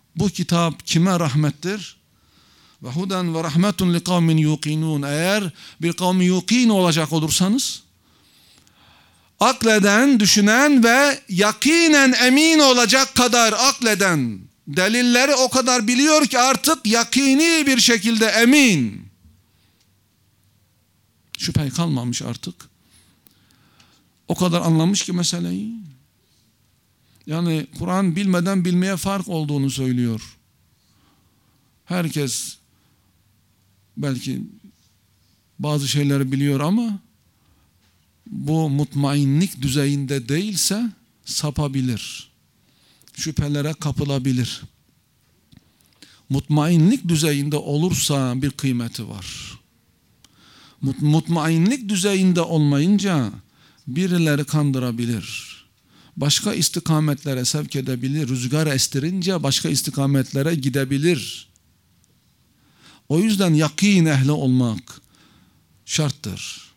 Bu kitap kime rahmettir? Ve huden ve rahmetun li kavmin yuqinun. Eğer bir kavmi yuqin olacak olursanız, akleden, düşünen ve yakinen emin olacak kadar akleden, delilleri o kadar biliyor ki artık yakini bir şekilde emin. Şüphe kalmamış artık. O kadar anlamış ki meseleyi. Yani Kur'an bilmeden bilmeye fark olduğunu söylüyor. Herkes belki bazı şeyleri biliyor ama bu mutmainlik düzeyinde değilse sapabilir. Şüphelere kapılabilir. Mutmainlik düzeyinde olursa bir kıymeti var. Mutmainlik düzeyinde olmayınca birileri kandırabilir. Başka istikametlere sevk edebilir. Rüzgar estirince başka istikametlere gidebilir. O yüzden yakin ehli olmak şarttır.